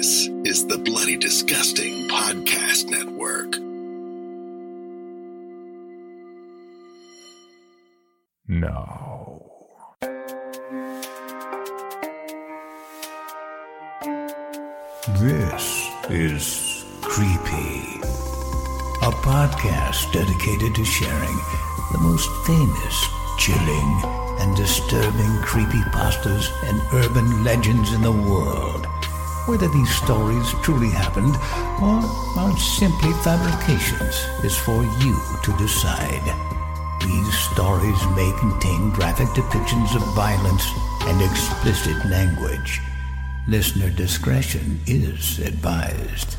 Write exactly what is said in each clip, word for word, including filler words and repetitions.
This is the Bloody Disgusting Podcast Network. No. This is Creepy, a podcast dedicated to sharing the most famous, chilling, and disturbing creepypastas and urban legends in the world. Whether these stories truly happened or are simply fabrications is for you to decide. These stories may contain graphic depictions of violence and explicit language. Listener discretion is advised.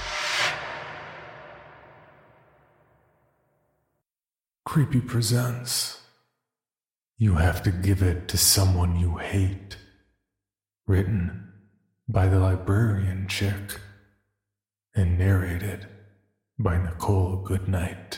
Creepy presents You Have to Give It to Someone You Hate. Written by the librarian chick and narrated by Nicole Goodnight.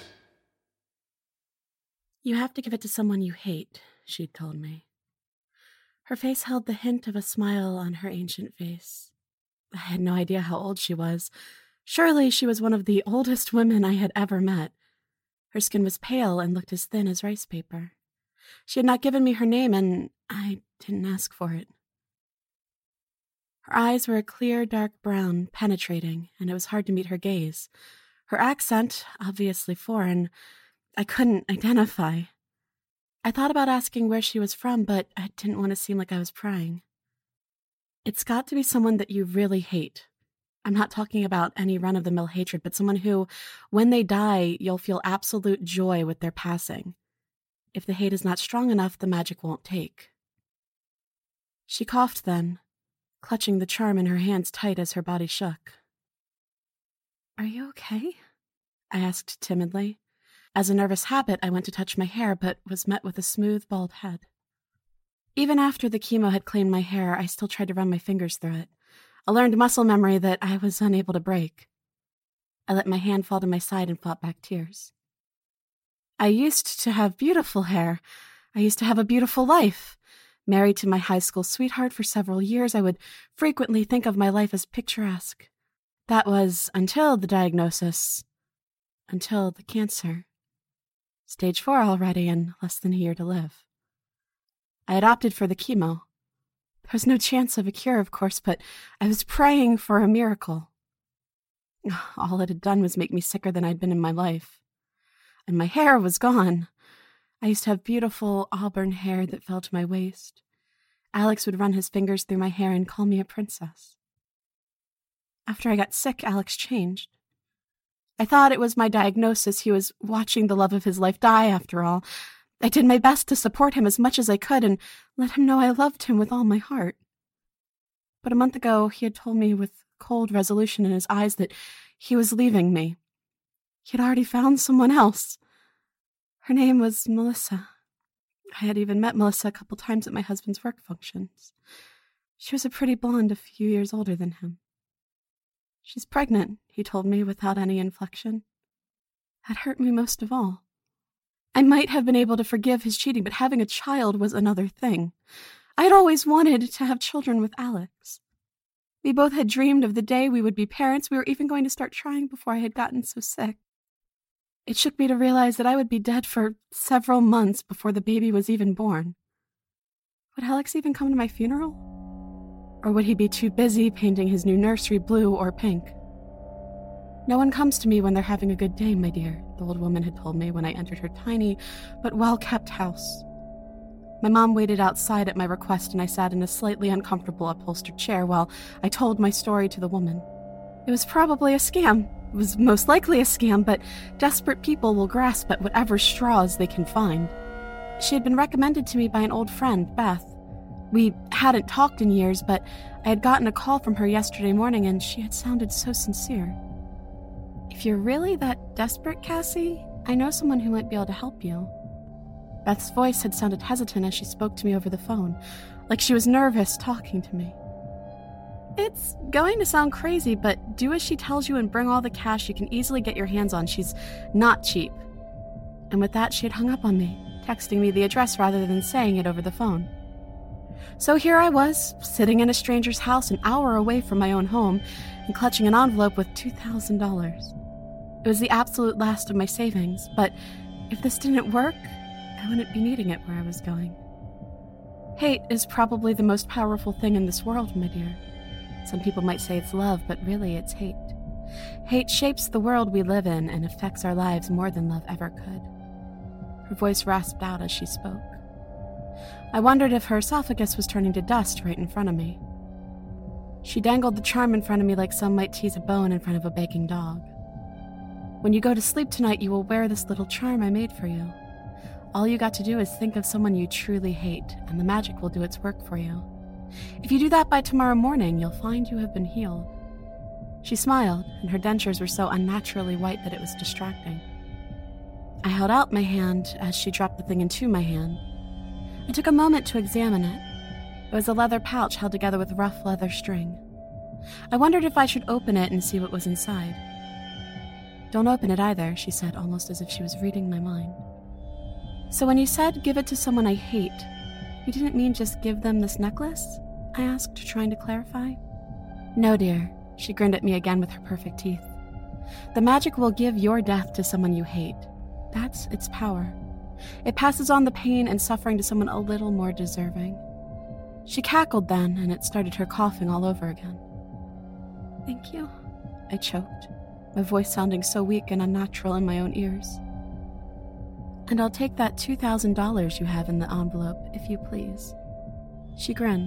You have to give it to someone you hate, she'd told me. Her face held the hint of a smile on her ancient face. I had no idea how old she was. Surely she was one of the oldest women I had ever met. Her skin was pale and looked as thin as rice paper. She had not given me her name, and I didn't ask for it. Her eyes were a clear, dark brown, penetrating, and it was hard to meet her gaze. Her accent, obviously foreign, I couldn't identify. I thought about asking where she was from, but I didn't want to seem like I was prying. It's got to be someone that you really hate. I'm not talking about any run-of-the-mill hatred, but someone who, when they die, you'll feel absolute joy with their passing. If the hate is not strong enough, the magic won't take. She coughed then, clutching the charm in her hands tight as her body shook. "Are you okay?" I asked timidly. As a nervous habit, I went to touch my hair, but was met with a smooth, bald head. Even after the chemo had claimed my hair, I still tried to run my fingers through it, a learned muscle memory that I was unable to break. I let my hand fall to my side and fought back tears. I used to have beautiful hair. I used to have a beautiful life. Married to my high school sweetheart for several years, I would frequently think of my life as picturesque. That was until the diagnosis, until the cancer. Stage four already, and less than a year to live. I had opted for the chemo. There was no chance of a cure, of course, but I was praying for a miracle. All it had done was make me sicker than I'd been in my life. And my hair was gone. I used to have beautiful auburn hair that fell to my waist. Alex would run his fingers through my hair and call me a princess. After I got sick, Alex changed. I thought it was my diagnosis. He was watching the love of his life die, after all. I did my best to support him as much as I could and let him know I loved him with all my heart. But a month ago, he had told me with cold resolution in his eyes that he was leaving me. He had already found someone else. Her name was Melissa. I had even met Melissa a couple times at my husband's work functions. She was a pretty blonde a few years older than him. She's pregnant, he told me without any inflection. That hurt me most of all. I might have been able to forgive his cheating, but having a child was another thing. I had always wanted to have children with Alex. We both had dreamed of the day we would be parents. We were even going to start trying before I had gotten so sick. It shook me to realize that I would be dead for several months before the baby was even born. Would Alex even come to my funeral? Or would he be too busy painting his new nursery blue or pink? No one comes to me when they're having a good day, my dear, the old woman had told me when I entered her tiny but well-kept house. My mom waited outside at my request, and I sat in a slightly uncomfortable upholstered chair while I told my story to the woman. It was probably a scam. It was most likely a scam, but desperate people will grasp at whatever straws they can find. She had been recommended to me by an old friend, Beth. We hadn't talked in years, but I had gotten a call from her yesterday morning, and she had sounded so sincere. "If you're really that desperate, Cassie, I know someone who might be able to help you." Beth's voice had sounded hesitant as she spoke to me over the phone, like she was nervous talking to me. "It's going to sound crazy, but do as she tells you and bring all the cash you can easily get your hands on. She's not cheap." And with that, she had hung up on me, texting me the address rather than saying it over the phone. So here I was, sitting in a stranger's house an hour away from my own home and clutching an envelope with two thousand dollars. It was the absolute last of my savings, but if this didn't work, I wouldn't be needing it where I was going. Hate is probably the most powerful thing in this world, my dear. Some people might say it's love, but really it's hate. Hate shapes the world we live in and affects our lives more than love ever could. Her voice rasped out as she spoke. I wondered if her esophagus was turning to dust right in front of me. She dangled the charm in front of me like some might tease a bone in front of a begging dog. When you go to sleep tonight, you will wear this little charm I made for you. All you got to do is think of someone you truly hate, and the magic will do its work for you. If you do that by tomorrow morning, you'll find you have been healed. She smiled, and her dentures were so unnaturally white that it was distracting. I held out my hand as she dropped the thing into my hand. I took a moment to examine it. It was a leather pouch held together with rough leather string. I wondered if I should open it and see what was inside. "Don't open it either," she said, almost as if she was reading my mind. "So when you said give it to someone I hate, you didn't mean just give them this necklace?" I asked, trying to clarify. "No, dear," she grinned at me again with her perfect teeth. "The magic will give your death to someone you hate. That's its power. It passes on the pain and suffering to someone a little more deserving." She cackled then, and it started her coughing all over again. "Thank you," I choked, my voice sounding so weak and unnatural in my own ears. "And I'll take that two thousand dollars you have in the envelope, if you please." She grinned.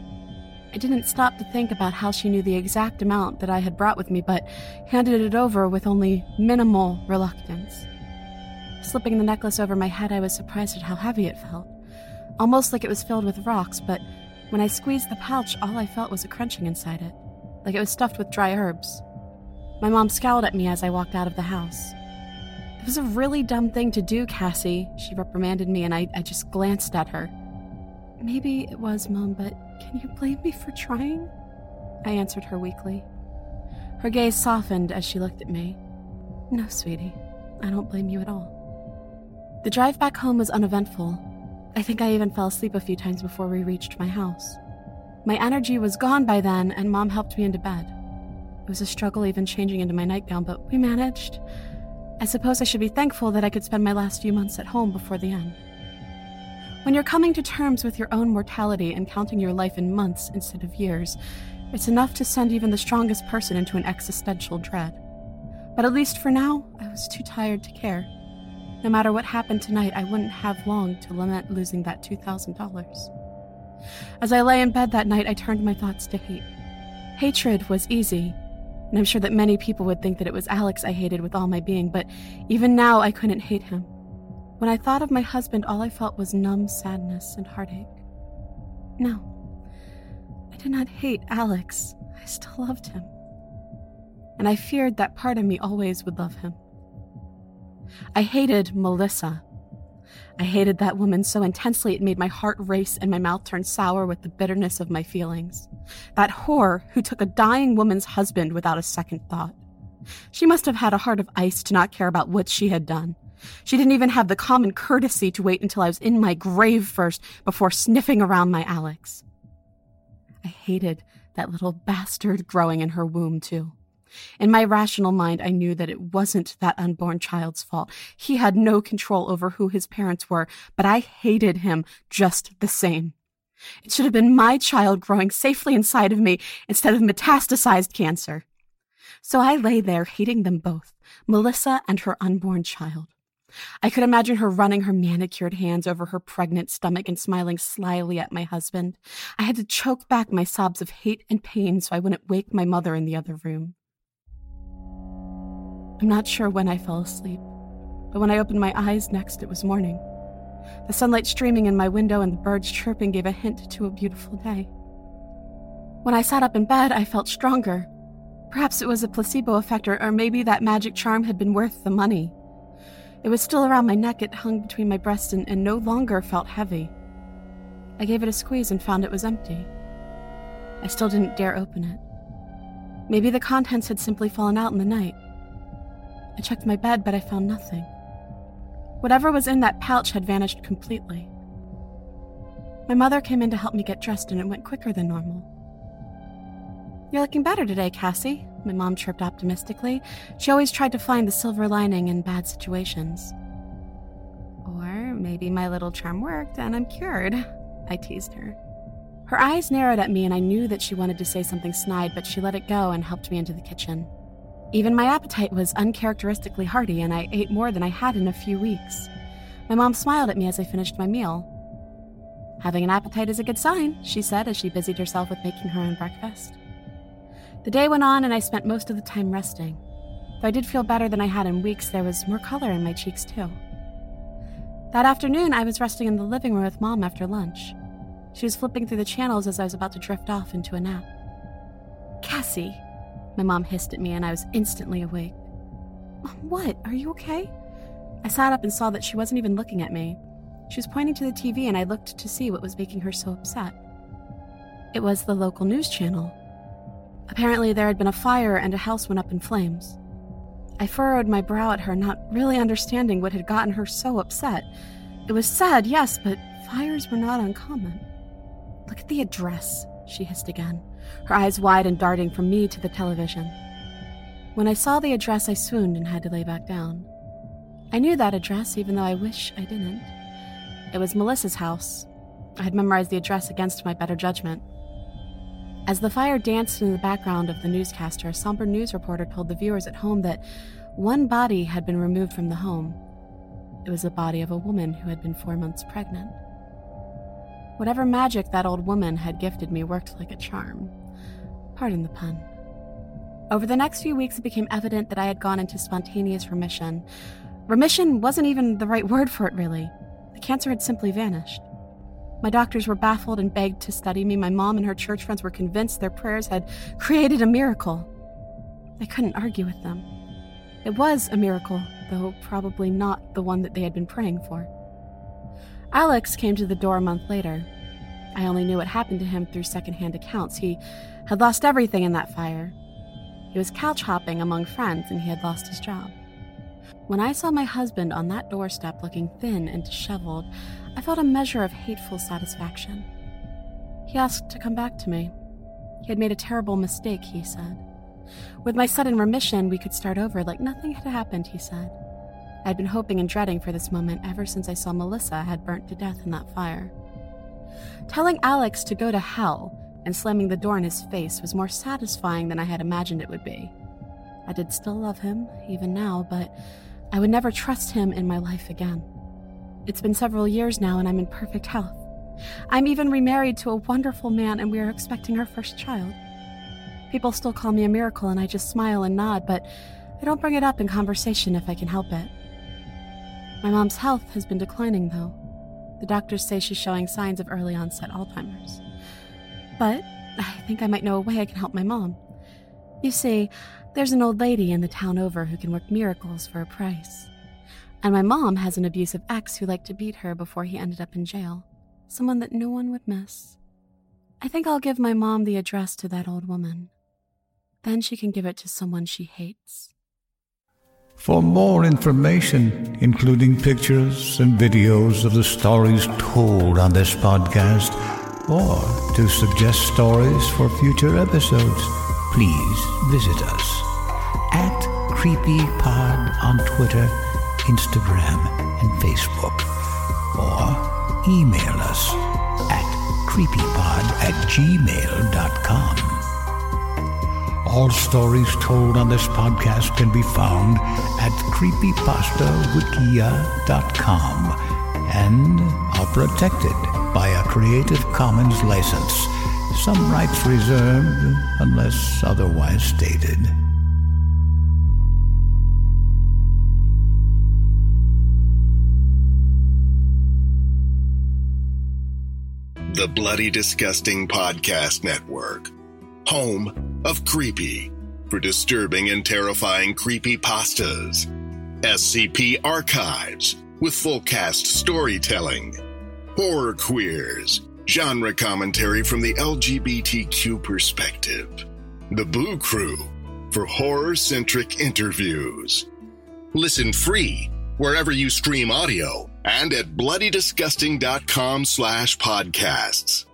I didn't stop to think about how she knew the exact amount that I had brought with me, but handed it over with only minimal reluctance. Slipping the necklace over my head, I was surprised at how heavy it felt, almost like it was filled with rocks, but when I squeezed the pouch, all I felt was a crunching inside it, like it was stuffed with dry herbs. My mom scowled at me as I walked out of the house. "It was a really dumb thing to do, Cassie," she reprimanded me, and I, I just glanced at her. "Maybe it was, Mom, but can you blame me for trying?" I answered her weakly. Her gaze softened as she looked at me. "No, sweetie, I don't blame you at all." The drive back home was uneventful. I think I even fell asleep a few times before we reached my house. My energy was gone by then, and Mom helped me into bed. It was a struggle even changing into my nightgown, but we managed. I suppose I should be thankful that I could spend my last few months at home before the end. When you're coming to terms with your own mortality and counting your life in months instead of years, it's enough to send even the strongest person into an existential dread. But at least for now, I was too tired to care. No matter what happened tonight, I wouldn't have long to lament losing that two thousand dollars. As I lay in bed that night, I turned my thoughts to hate. Hatred was easy, and I'm sure that many people would think that it was Alex I hated with all my being, but even now I couldn't hate him. When I thought of my husband, all I felt was numb sadness and heartache. No, I did not hate Alex. I still loved him. And I feared that part of me always would love him. I hated Melissa. I hated that woman so intensely it made my heart race and my mouth turn sour with the bitterness of my feelings. That whore who took a dying woman's husband without a second thought. She must have had a heart of ice to not care about what she had done. She didn't even have the common courtesy to wait until I was in my grave first before sniffing around my Alex. I hated that little bastard growing in her womb, too. In my rational mind, I knew that it wasn't that unborn child's fault. He had no control over who his parents were, but I hated him just the same. It should have been my child growing safely inside of me instead of metastasized cancer. So I lay there hating them both, Melissa and her unborn child. I could imagine her running her manicured hands over her pregnant stomach and smiling slyly at my husband. I had to choke back my sobs of hate and pain so I wouldn't wake my mother in the other room. I'm not sure when I fell asleep, but when I opened my eyes next, it was morning. The sunlight streaming in my window and the birds chirping gave a hint to a beautiful day. When I sat up in bed, I felt stronger. Perhaps it was a placebo effect, or, or maybe that magic charm had been worth the money. It was still around my neck, it hung between my breasts and, and no longer felt heavy. I gave it a squeeze and found it was empty. I still didn't dare open it. Maybe the contents had simply fallen out in the night. I checked my bed, but I found nothing. Whatever was in that pouch had vanished completely. My mother came in to help me get dressed, and it went quicker than normal. "You're looking better today, Cassie," my mom chirped optimistically. She always tried to find the silver lining in bad situations. "Or maybe my little charm worked and I'm cured," I teased her. Her eyes narrowed at me, and I knew that she wanted to say something snide, but she let it go and helped me into the kitchen. Even my appetite was uncharacteristically hearty, and I ate more than I had in a few weeks. My mom smiled at me as I finished my meal. "Having an appetite is a good sign," she said as she busied herself with making her own breakfast. The day went on, and I spent most of the time resting. Though I did feel better than I had in weeks, there was more color in my cheeks, too. That afternoon, I was resting in the living room with Mom after lunch. She was flipping through the channels as I was about to drift off into a nap. "Cassie," my mom hissed at me, and I was instantly awake. "What? Are you okay?" I sat up and saw that she wasn't even looking at me. She was pointing to the T V, and I looked to see what was making her so upset. It was the local news channel. Apparently, there had been a fire and a house went up in flames. I furrowed my brow at her, not really understanding what had gotten her so upset. It was sad, yes, but fires were not uncommon. "Look at the address," she hissed again, her eyes wide and darting from me to the television. When I saw the address, I swooned and had to lay back down. I knew that address, even though I wish I didn't. It was Melissa's house. I had memorized the address against my better judgment. As the fire danced in the background of the newscaster, a somber news reporter told the viewers at home that one body had been removed from the home. It was the body of a woman who had been four months pregnant. Whatever magic that old woman had gifted me worked like a charm. Pardon the pun. Over the next few weeks, it became evident that I had gone into spontaneous remission. Remission wasn't even the right word for it, really. The cancer had simply vanished. My doctors were baffled and begged to study me. My mom and her church friends were convinced their prayers had created a miracle. I couldn't argue with them. It was a miracle, though probably not the one that they had been praying for. Alex came to the door a month later. I only knew what happened to him through secondhand accounts. He had lost everything in that fire. He was couch hopping among friends, and he had lost his job. When I saw my husband on that doorstep looking thin and disheveled, I felt a measure of hateful satisfaction. He asked to come back to me. He had made a terrible mistake, he said. With my sudden remission, we could start over like nothing had happened, he said. I had been hoping and dreading for this moment ever since I saw Melissa had burnt to death in that fire. Telling Alex to go to hell and slamming the door in his face was more satisfying than I had imagined it would be. I did still love him, even now, but I would never trust him in my life again. It's been several years now, and I'm in perfect health. I'm even remarried to a wonderful man, and we are expecting our first child. People still call me a miracle, and I just smile and nod, but I don't bring it up in conversation if I can help it. My mom's health has been declining, though. The doctors say she's showing signs of early onset Alzheimer's. But I think I might know a way I can help my mom. You see, there's an old lady in the town over who can work miracles for a price. And my mom has an abusive ex who liked to beat her before he ended up in jail. Someone that no one would miss. I think I'll give my mom the address to that old woman. Then she can give it to someone she hates. For more information, including pictures and videos of the stories told on this podcast, or to suggest stories for future episodes, please visit us at CreepyPod on Twitter, Instagram, and Facebook, or email us at creepypod at gmail dot com. All stories told on this podcast can be found at creepypasta wikia dot com and are protected by a Creative Commons license. Some rights reserved unless otherwise stated. The Bloody Disgusting Podcast Network. Home of Creepy, for disturbing and terrifying creepypastas. S C P Archives, with full cast storytelling. Horror Queers, genre commentary from the L G B T Q perspective. The Boo Crew, for horror-centric interviews. Listen free wherever you stream audio and at bloody disgusting dot com slash podcasts.